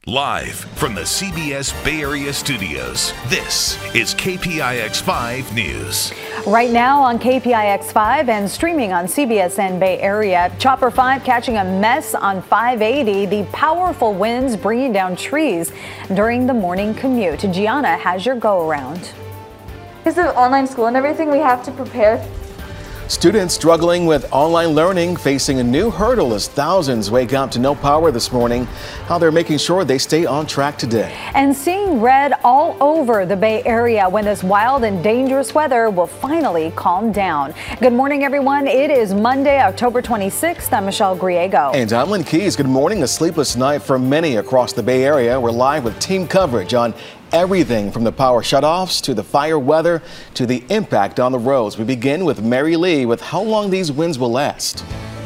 Live from the CBS Bay Area studios, this is KPIX5 News. Right now on KPIX5 and streaming on CBSN Bay Area, Chopper 5 catching a mess on 580. The powerful winds bringing down trees during the morning commute. Gianna has your go-around. Because of online school and everything, we have to prepare. Students struggling with online learning facing a new hurdle as thousands wake up to no power this morning. How they're making sure they stay on track today. And seeing red all over the Bay Area when this wild and dangerous weather will finally calm down. Good morning, everyone. It is Monday, October 26th. I'm Michelle Griego. And I'm Lynn Keys. Good morning. A sleepless night for many across the Bay Area. We're live with team coverage on everything from the power shutoffs to the fire weather to the impact on the roads. We begin with Mary Lee with how long these winds will last.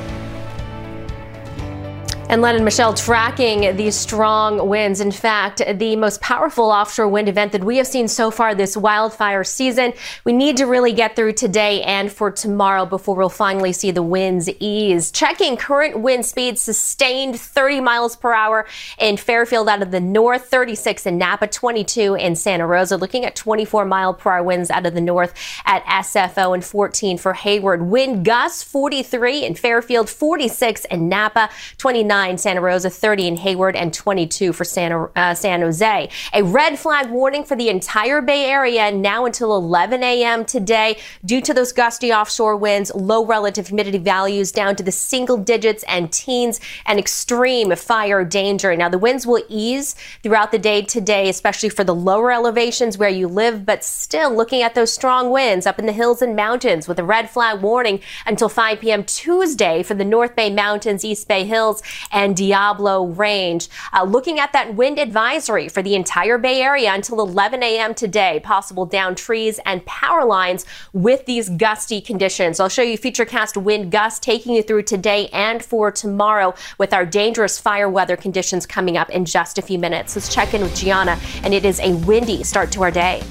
And Len and Michelle tracking these strong winds. In fact, the most powerful offshore wind event that we have seen so far this wildfire season. We need to really get through today and for tomorrow before we'll finally see the winds ease. Checking current wind speeds sustained 30 miles per hour in Fairfield out of the north, 36 in Napa, 22 in Santa Rosa. Looking at 24 mile per hour winds out of the north at SFO and 14 for Hayward. Wind gusts 43 in Fairfield, 46 in Napa, 29 Santa Rosa, 30 in Hayward, and 22 for San Jose. A red flag warning for the entire Bay Area now until 11 a.m. today due to those gusty offshore winds, low relative humidity values down to the single digits and teens, and extreme fire danger. Now, the winds will ease throughout the day today, especially for the lower elevations where you live, but still looking at those strong winds up in the hills and mountains with a red flag warning until 5 p.m. Tuesday for the North Bay Mountains, East Bay Hills, and Diablo Range. Looking at that wind advisory for the entire Bay Area until 11 a.m. today. Possible down trees and power lines with these gusty conditions. I'll show you futurecast wind gusts taking you through today and for tomorrow with our dangerous fire weather conditions coming up in just a few minutes. Let's check in with Gianna, and it is a windy start to our day.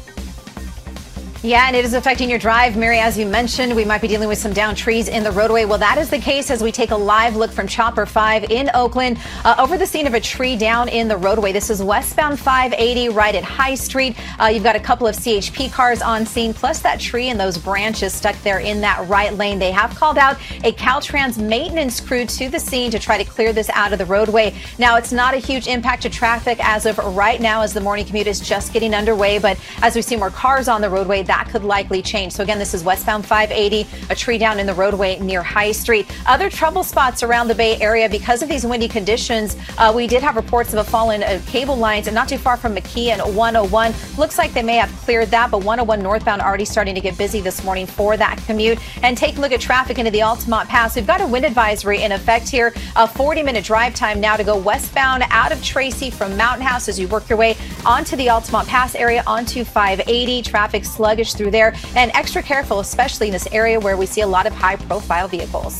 Yeah, and it is affecting your drive, Mary. As you mentioned, we might be dealing with some downed trees in the roadway. Well, that is the case as we take a live look from Chopper 5 in Oakland over the scene of a tree down in the roadway. This is westbound 580 right at High Street. You've got a couple of CHP cars on scene, plus that tree and those branches stuck there in that right lane. They have called out a Caltrans maintenance crew to the scene to try to clear this out of the roadway. Now, it's not a huge impact to traffic as of right now as the morning commute is just getting underway. But as we see more cars on the roadway, that could likely change. So again, this is westbound 580, a tree down in the roadway near High Street. Other trouble spots around the Bay Area because of these windy conditions. We did have reports of a fallen cable lines and not too far from McKee and 101. Looks like they may have cleared that, but 101 northbound already starting to get busy this morning for that commute. And take a look at traffic into the Altamont Pass. We've got a wind advisory in effect here. A 40-minute drive time now to go westbound out of Tracy from Mountain House as you work your way onto the Altamont Pass area onto 580. Traffic sluggish through there, and extra careful, especially in this area where we see a lot of high-profile vehicles.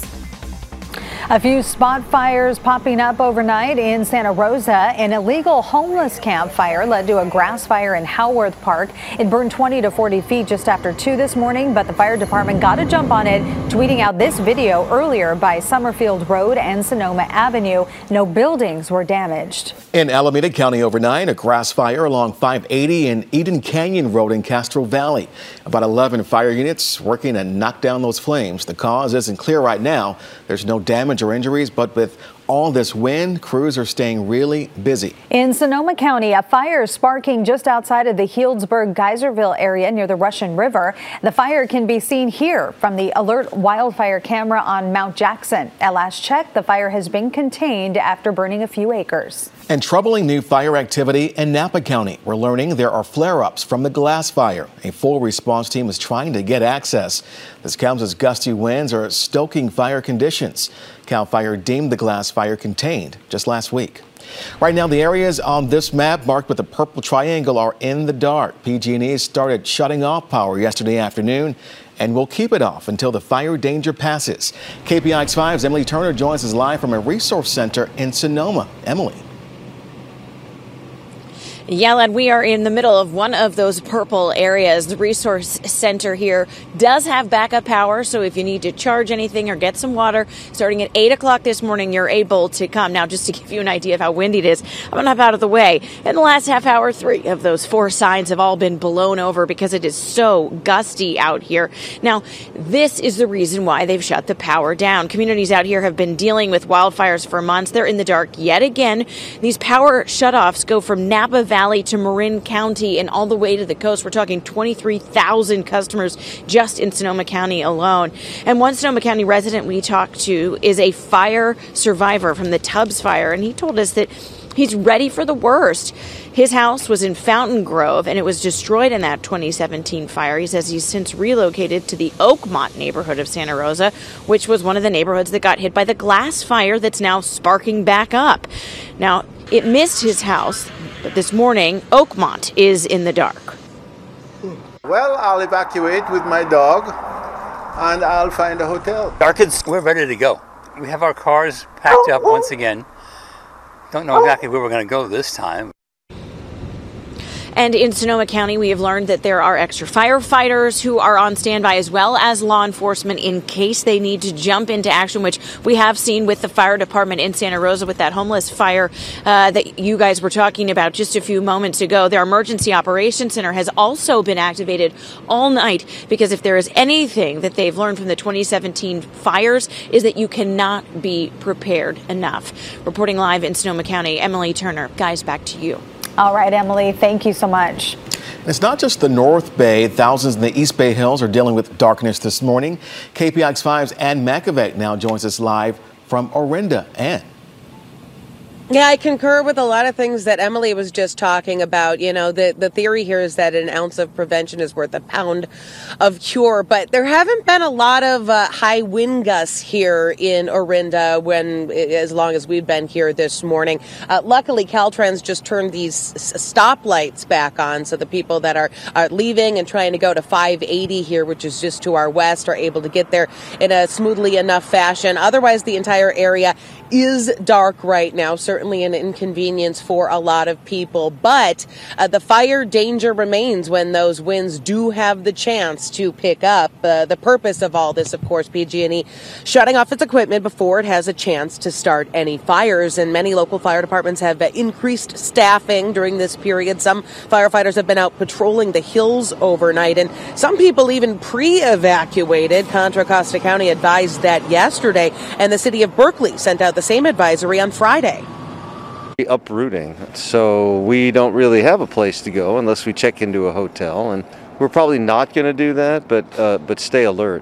A few spot fires popping up overnight in Santa Rosa. An illegal homeless campfire led to a grass fire in Howarth Park. It burned 20 to 40 feet just after 2 this morning, but the fire department got a jump on it, tweeting out this video earlier by Summerfield Road and Sonoma Avenue. No buildings were damaged. In Alameda County overnight, a grass fire along 580 and Eden Canyon Road in Castro Valley. About 11 fire units working to knock down those flames. The cause isn't clear right now. There's no damage or injuries, but with all this wind, crews are staying really busy. In Sonoma County, a fire is sparking just outside of the Healdsburg-Geyserville area near the Russian River. The fire can be seen here from the Alert Wildfire camera on Mount Jackson. At last check, the fire has been contained after burning a few acres. And troubling new fire activity in Napa County. We're learning there are flare-ups from the glass fire. A full response team is trying to get access. This comes as gusty winds are stoking fire conditions. CAL FIRE deemed the glass fire contained just last week. Right now, the areas on this map marked with a purple triangle are in the dark. PG&E started shutting off power yesterday afternoon and will keep it off until the fire danger passes. KPIX5's Emily Turner joins us live from a resource center in Sonoma. Emily. Yeah, Len, we are in the middle of one of those purple areas. The resource center here does have backup power, so if you need to charge anything or get some water, starting at 8 o'clock this morning, you're able to come. Now, just to give you an idea of how windy it is, I'm going to hop out of the way. In the last half hour, 3 of those 4 signs have all been blown over because it is so gusty out here. Now, this is the reason why they've shut the power down. Communities out here have been dealing with wildfires for months. They're in the dark yet again. These power shutoffs go from Napa Valley to Marin County and all the way to the coast. We're talking 23,000 customers just in Sonoma County alone. And one Sonoma County resident we talked to is a fire survivor from the Tubbs fire, and he told us that he's ready for the worst. His house was in Fountain Grove, and it was destroyed in that 2017 fire. He says he's since relocated to the Oakmont neighborhood of Santa Rosa, which was one of the neighborhoods that got hit by the glass fire that's now sparking back up. Now, it missed his house, but this morning, Oakmont is in the dark. Well, I'll evacuate with my dog, and I'll find a hotel. Our kids, we're ready to go. We have our cars packed up once again. Don't know exactly where we're going to go this time. And in Sonoma County, we have learned that there are extra firefighters who are on standby, as well as law enforcement in case they need to jump into action, which we have seen with the fire department in Santa Rosa with that homeless fire that you guys were talking about just a few moments ago. Their emergency operations center has also been activated all night because if there is anything that they've learned from the 2017 fires is that you cannot be prepared enough. Reporting live in Sonoma County, Emily Turner. Guys, back to you. All right, Emily, thank you so much. It's not just the North Bay. Thousands in the East Bay Hills are dealing with darkness this morning. KPIX5's Ann Makovec now joins us live from Orinda. Ann. Yeah, I concur with a lot of things that Emily was just talking about. You know, the theory here is that an ounce of prevention is worth a pound of cure. But there haven't been a lot of high wind gusts here in Orinda as long as we've been here this morning. Luckily, Caltrans just turned these stoplights back on, so the people that are leaving and trying to go to 580 here, which is just to our west, are able to get there in a smoothly enough fashion. Otherwise, the entire area is dark right now, certainly an inconvenience for a lot of people, but the fire danger remains when those winds do have the chance to pick up. The purpose of all this, of course, PG&E shutting off its equipment before it has a chance to start any fires, and many local fire departments have increased staffing during this period. Some firefighters have been out patrolling the hills overnight, and some people even pre-evacuated. Contra Costa County advised that yesterday, and the city of Berkeley sent out the same advisory on Friday. Uprooting, so we don't really have a place to go unless we check into a hotel, and we're probably not going to do that, but stay alert.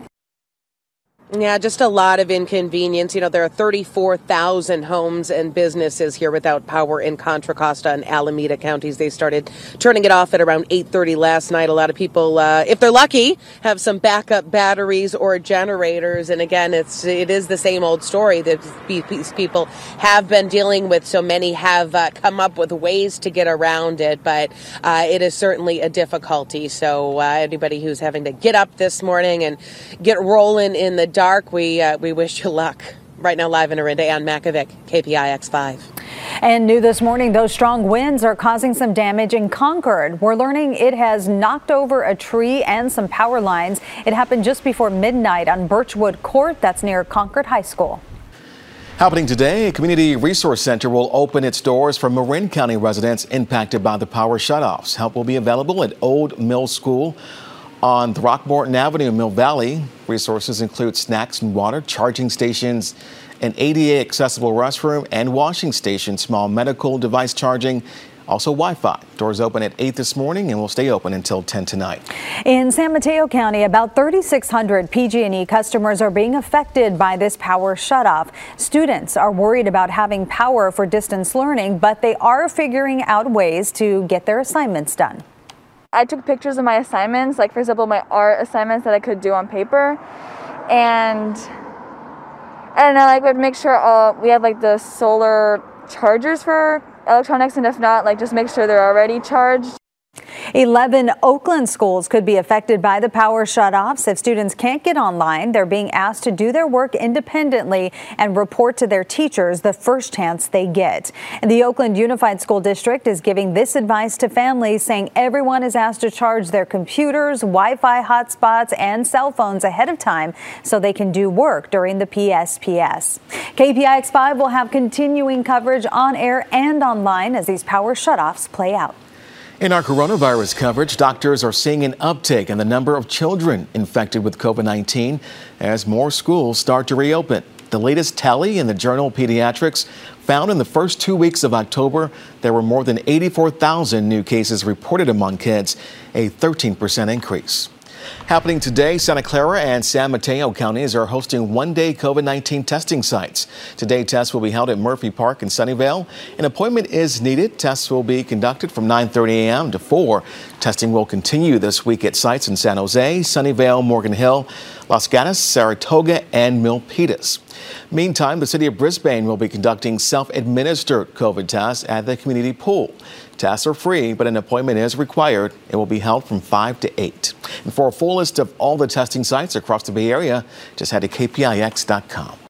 Yeah, just a lot of inconvenience. You know, there are 34,000 homes and businesses here without power in Contra Costa and Alameda counties. They started turning it off at around 8:30 last night. A lot of people, if they're lucky, have some backup batteries or generators. And again, it is the same old story that these people have been dealing with. So many have come up with ways to get around it, but it is certainly a difficulty. So anybody who's having to get up this morning and get rolling in the dark, we wish you luck. Right now, live in Orinda, Ann Makovec, KPIX5. And new this morning, those strong winds are causing some damage in Concord. We're learning it has knocked over a tree and some power lines. It happened just before midnight on Birchwood Court. That's near Concord High School. Happening today, a community resource center will open its doors for Marin County residents impacted by the power shutoffs. Help will be available at Old Mill School on Throckmorton Avenue in Mill Valley. Resources include snacks and water, charging stations, an ADA accessible restroom and washing station, small medical device charging, also Wi-Fi. Doors open at 8 this morning and will stay open until 10 tonight. In San Mateo County, about 3,600 PG&E customers are being affected by this power shutoff. Students are worried about having power for distance learning, but they are figuring out ways to get their assignments done. I took pictures of my assignments, like for example, my art assignments that I could do on paper, and I would make sure we have like the solar chargers for electronics, and if not, like just make sure they're already charged. 11 Oakland schools could be affected by the power shutoffs. If students can't get online, they're being asked to do their work independently and report to their teachers the first chance they get. And the Oakland Unified School District is giving this advice to families, saying everyone is asked to charge their computers, Wi-Fi hotspots, and cell phones ahead of time so they can do work during the PSPS. KPIX 5 will have continuing coverage on air and online as these power shutoffs play out. In our coronavirus coverage, doctors are seeing an uptick in the number of children infected with COVID-19 as more schools start to reopen. The latest tally in the journal Pediatrics found in the first 2 weeks of October, there were more than 84,000 new cases reported among kids, a 13% increase. Happening today, Santa Clara and San Mateo counties are hosting one-day COVID-19 testing sites. Today, tests will be held at Murphy Park in Sunnyvale. An appointment is needed. Tests will be conducted from 9:30 a.m. to 4. Testing will continue this week at sites in San Jose, Sunnyvale, Morgan Hill, Los Gatos, Saratoga, and Milpitas. Meantime, the city of Brisbane will be conducting self-administered COVID tests at the community pool. Tests are free, but an appointment is required. It will be held from 5 to 8. And for a full list of all the testing sites across the Bay Area, just head to kpix.com.